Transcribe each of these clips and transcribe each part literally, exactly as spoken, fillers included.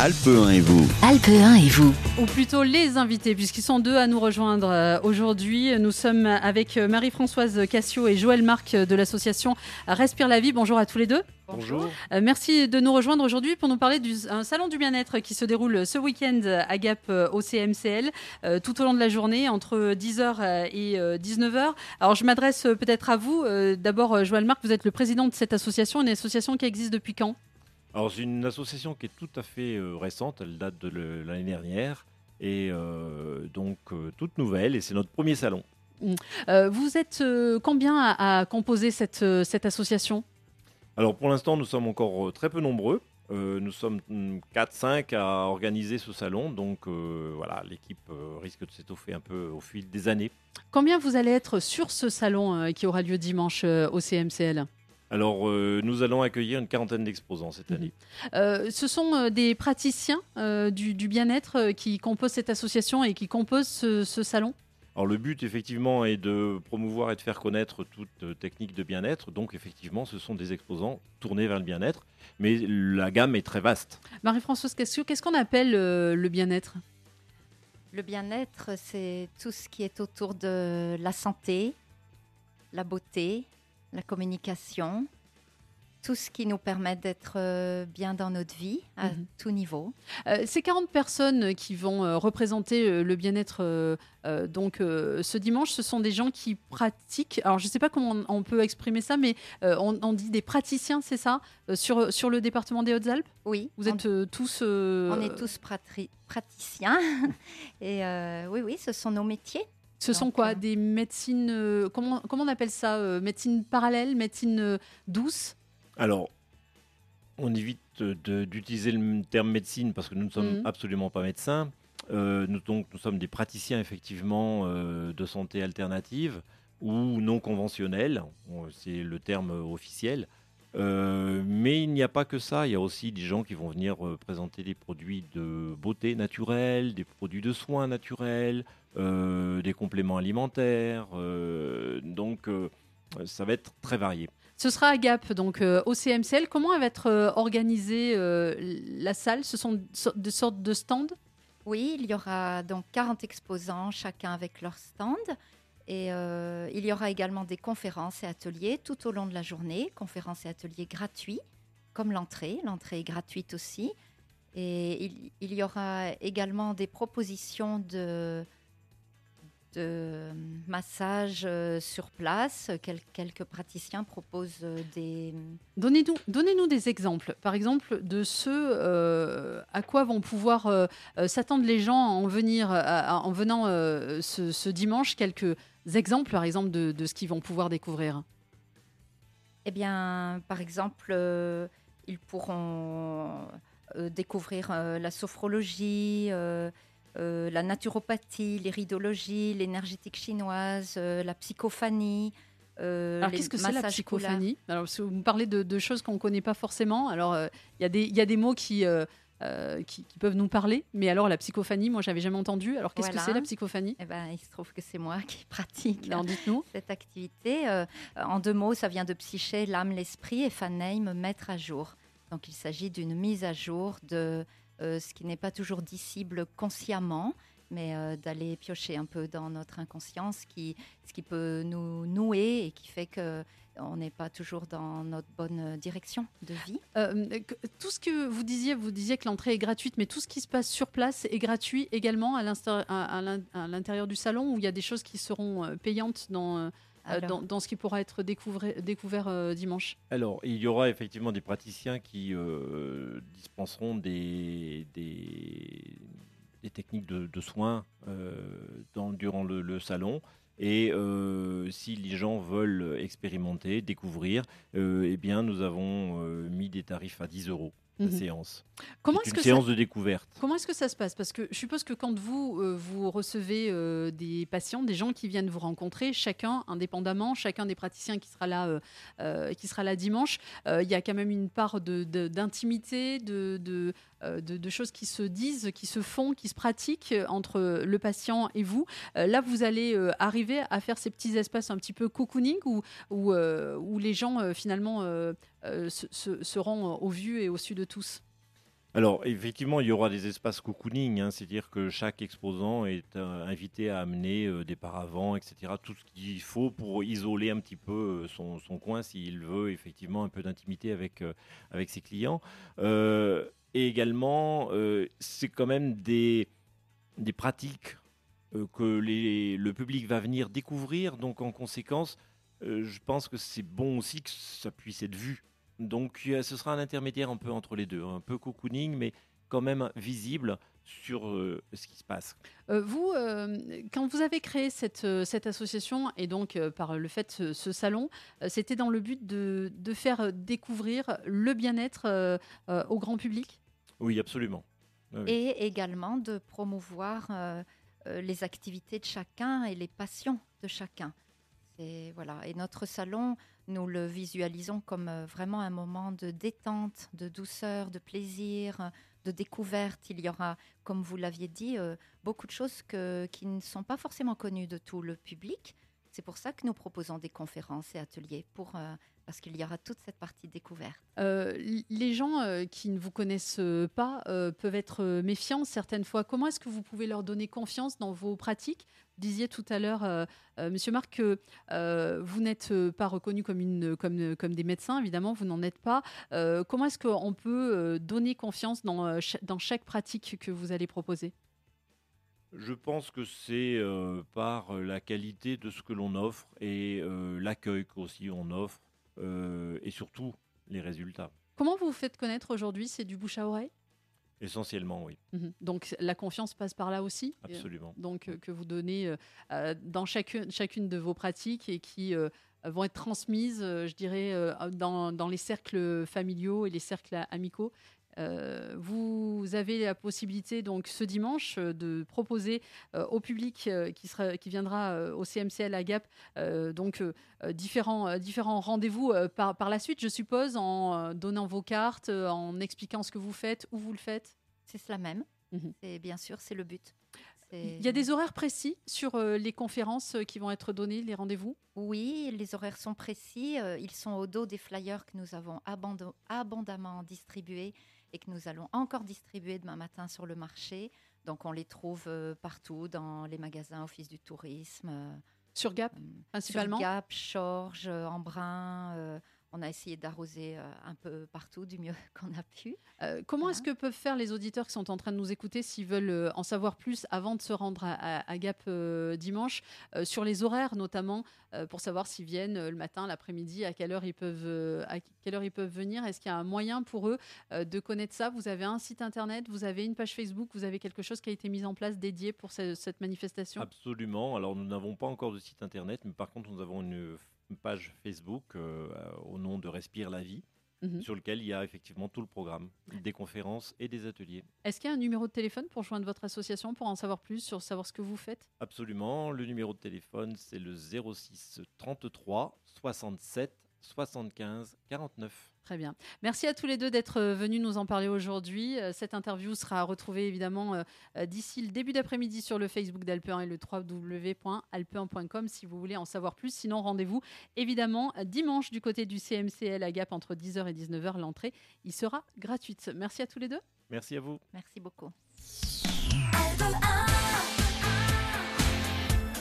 Alpe un et vous. Alpe un et vous. Ou plutôt les invités, puisqu'ils sont deux à nous rejoindre euh, aujourd'hui. Nous sommes avec euh, Marie-Françoise Cassio et Joël Marc de l'association Respire la vie. Bonjour à tous les deux. Bonjour. Euh, merci de nous rejoindre aujourd'hui pour nous parler du un salon du bien-être qui se déroule ce week-end à Gap euh, au C M C L euh, tout au long de la journée entre dix heures et euh, dix-neuf heures. Alors je m'adresse euh, peut-être à vous. Euh, d'abord euh, Joël Marc, vous êtes le président de cette association, une association qui existe depuis quand ? Alors c'est une association qui est tout à fait euh, récente, elle date de le- l'année dernière et euh, donc euh, toute nouvelle et c'est notre premier salon. Euh, Vous êtes euh, combien à, à composer cette, euh, cette association ? Alors pour l'instant nous sommes encore euh, très peu nombreux, Euh, nous sommes quatre cinq à organiser ce salon donc euh, voilà l'équipe euh, risque de s'étoffer un peu au fil des années. Combien vous allez être sur ce salon euh, qui aura lieu dimanche euh, au C M C L ? Alors euh, nous allons accueillir une quarantaine d'exposants cette année. Euh, ce sont euh, des praticiens euh, du, du bien-être euh, qui composent cette association et qui composent ce, ce salon ? Alors le but effectivement est de promouvoir et de faire connaître toute euh, technique de bien-être. Donc effectivement ce sont des exposants tournés vers le bien-être. Mais la gamme est très vaste. Marie-Françoise Cassio, qu'est-ce qu'on appelle euh, le bien-être ? Le bien-être, c'est tout ce qui est autour de la santé, la beauté, la communication, tout ce qui nous permet d'être euh, bien dans notre vie à Mhm. tout niveau. Euh, Ces quarante personnes qui vont euh, représenter euh, le bien-être euh, euh, donc, euh, ce dimanche, ce sont des gens qui pratiquent, alors je ne sais pas comment on, on peut exprimer ça, mais euh, on, on dit des praticiens, c'est ça, euh, sur, sur le département des Hautes-Alpes ? Oui, Vous on, êtes euh, tous... euh, on est tous pratri- praticiens. Et euh, oui, oui, ce sont nos métiers. Ce sont Donc, quoi euh, des médecines, euh, comment, comment on appelle ça euh, médecine parallèle, médecine euh, douce ? Alors, on évite de- d'utiliser le terme médecine parce que nous ne sommes Mhm. absolument pas médecins. Euh, nous, donc, nous sommes des praticiens effectivement euh, de santé alternative ou non conventionnelle, On- c'est le terme officiel. Euh, mais il n'y a pas que ça, il y a aussi des gens qui vont venir euh, présenter des produits de beauté naturelle, des produits de soins naturels, euh, des compléments alimentaires. euh, donc, euh, ça va être très varié. Ce sera à Gap, donc euh, au C M C L. Comment elle va être euh, organisée euh, la salle ? Ce sont so- de sortes de stands ? Oui, il y aura donc quarante exposants, chacun avec leur stand. Et euh, il y aura également des conférences et ateliers tout au long de la journée, conférences et ateliers gratuits, comme l'entrée. L'entrée est gratuite aussi. Et il, il y aura également des propositions de, de massage euh, sur place. Quel- quelques praticiens proposent euh, des... Donnez-nous, donnez-nous des exemples, par exemple, de ce euh, à quoi vont pouvoir euh, euh, s'attendre les gens en, venir, à- à- en venant euh, ce, ce dimanche. Quelques exemples, par exemple, de, de ce qu'ils vont pouvoir découvrir. Eh bien, par exemple, euh, ils pourront euh, découvrir euh, la sophrologie, euh, euh, la naturopathie, l'iridologie, l'énergétique chinoise, euh, la psychophanie. euh, Alors, les qu'est-ce que c'est la massages psychophanie ? Alors, parce que vous me parlez de, de choses qu'on ne connaît pas forcément. Alors, euh, il y a des- il y a des mots qui, euh, euh, qui, qui peuvent nous parler. Mais alors, la psychophanie, moi, j'avais jamais entendu. Alors, qu'est-ce Voilà. que c'est la psychophanie ? Eh ben, il se trouve que c'est moi qui pratique Alors, dites-nous. cette activité. Euh, en deux mots, ça vient de psyché, l'âme, l'esprit, et phanein, mettre à jour. Donc, il s'agit d'une mise à jour de euh, ce qui n'est pas toujours dissible consciemment, mais euh, d'aller piocher un peu dans notre inconscient, ce qui, ce qui peut nous nouer et qui fait que on n'est pas toujours dans notre bonne direction de vie. Euh, que- tout ce que vous disiez, vous disiez que l'entrée est gratuite, mais tout ce qui se passe sur place est gratuit également à l'insta- à- à l'in- à l'intérieur du salon, où il y a des choses qui seront euh, payantes dans, euh, Alors, dans, dans ce qui pourra être découvert, découvert euh, dimanche. Alors, il y aura effectivement des praticiens qui euh, dispenseront des, des, des techniques de, de soins euh, dans- durant le, le salon. Et euh, si les gens veulent expérimenter, découvrir, euh, eh bien, nous avons euh, mis des tarifs à dix euros la Mhm. séance. Comment C'est est-ce une que ça- séance de découverte. Comment est-ce que ça se passe ? Parce que je suppose que quand vous, euh, vous recevez euh, des patients, des gens qui viennent vous rencontrer, chacun indépendamment, chacun des praticiens qui sera là, euh, euh, qui sera là dimanche, euh, il y a quand même une part de, de- d'intimité, de, de, euh, de- de choses qui se disent, qui se font, qui se pratiquent euh, entre le patient et vous. Euh, là, vous allez euh, arriver à faire ces petits espaces un petit peu cocooning où, où, euh, où les gens euh, finalement euh, euh, se- se- seront au vu et au su de tous. Alors, effectivement, il y aura des espaces cocooning, hein, c'est-à-dire que chaque exposant est euh, invité à amener euh, des paravents, et cetera, tout ce qu'il faut pour isoler un petit peu euh, son, son coin s'il veut effectivement un peu d'intimité avec, euh, avec ses clients. Euh, et également, euh, c'est quand même des, des pratiques euh, que les- le public va venir découvrir, donc en conséquence, euh, je pense que c'est bon aussi que ça puisse être vu. Donc il y a- ce sera un intermédiaire un peu entre les deux, un peu cocooning, mais quand même visible sur euh, ce qui se passe. Euh, vous, euh, quand vous avez créé cette, euh, cette association et donc euh, par le fait ce, ce salon, euh, c'était dans le but de, de faire euh, découvrir le bien-être euh, euh, au grand public. Oui, absolument. Oui, oui. Et également de promouvoir euh, euh, les activités de chacun et les passions de chacun. C'est, voilà. Et notre salon, nous le visualisons comme euh, vraiment un moment de détente, de douceur, de plaisir, euh, de découverte. Il y aura, comme vous l'aviez dit, euh, beaucoup de choses que- qui ne sont pas forcément connues de tout le public. C'est pour ça que nous proposons des conférences et ateliers, pour, euh, parce qu'il y aura toute cette partie découverte. Euh, l- les gens euh, qui ne vous connaissent euh, pas euh, peuvent être euh, méfiants certaines fois. Comment est-ce que vous pouvez leur donner confiance dans vos pratiques? Vous disiez tout à l'heure, euh, euh, Monsieur Marc, que euh, vous n'êtes euh, pas reconnu comme, une, comme, comme des médecins, évidemment, vous n'en êtes pas. Euh, comment est-ce qu'on peut euh, donner confiance dans, euh, cha- dans chaque pratique que vous allez proposer? Je pense que c'est euh, par la qualité de ce que l'on offre et euh, l'accueil qu'aussi on offre euh, et surtout les résultats. Comment vous vous faites connaître aujourd'hui? C'est du bouche à oreille? Essentiellement, oui, Mhm. Donc la confiance passe par là aussi? absolument. Donc euh, que vous donnez euh, euh, dans chacune, chacune de vos pratiques et qui euh, vont être transmises, euh, je dirais, euh, dans, dans les cercles familiaux et les cercles amicaux. Euh, vous avez la possibilité donc ce dimanche euh, de proposer euh, au public euh, qui, sera, qui viendra euh, au C M C L à Gap euh, donc euh, euh, différents, euh, différents rendez-vous euh, par, par la suite, je suppose, en euh, donnant vos cartes, euh, en expliquant ce que vous faites, où vous le faites. C'est cela même. Mhm. Et bien sûr, c'est le but. C'est- Il y a des horaires précis sur euh, les conférences euh, qui vont être données, les rendez-vous? Oui, les horaires sont précis. euh, Ils sont au dos des flyers que nous avons abando- abondamment distribués et que nous allons encore distribuer demain matin sur le marché. Donc, on les trouve euh, partout dans les magasins Office du tourisme, euh, Sur Gap, euh, principalement? sur Gap, Chorges, euh, Embrun. euh, on a essayé d'arroser euh, un peu partout du mieux qu'on a pu. Euh, comment Voilà. est-ce que peuvent faire les auditeurs qui sont en train de nous écouter s'ils veulent euh, en savoir plus avant de se rendre à, à- à Gap euh, dimanche, euh, sur les horaires notamment, euh, pour savoir s'ils viennent euh, le matin, l'après-midi, à quelle heure ils peuvent, euh, à quelle heure ils peuvent venir? Est-ce qu'il y a un moyen pour eux euh, de connaître ça? Vous avez un site internet, vous avez une page Facebook, vous avez quelque chose qui a été mis en place dédié pour ce- cette manifestation? Absolument. Alors, nous n'avons pas encore de site internet, mais par contre, nous avons une, une page Facebook euh, au nom de Respire la vie, Mhm. sur lequel il y a effectivement tout le programme, des conférences et des ateliers. Est-ce qu'il y a un numéro de téléphone pour joindre votre association, pour en savoir plus sur savoir ce que vous faites? Absolument. Le numéro de téléphone, c'est le zéro six trente-trois soixante-sept soixante-quinze quarante-neuf. Très bien. Merci à tous les deux d'être euh, venus nous en parler aujourd'hui. Euh, Cette interview sera retrouvée évidemment euh, euh, d'ici le début d'après-midi sur le Facebook d'Alpe un et le w w w point alpe un point com si vous voulez en savoir plus. Sinon, rendez-vous évidemment euh, dimanche du côté du C M C L à Gap entre dix heures et dix-neuf heures. L'entrée, il sera gratuite. Merci à tous les deux. Merci à vous. Merci beaucoup. Alpe un.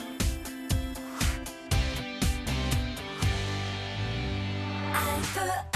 Alpe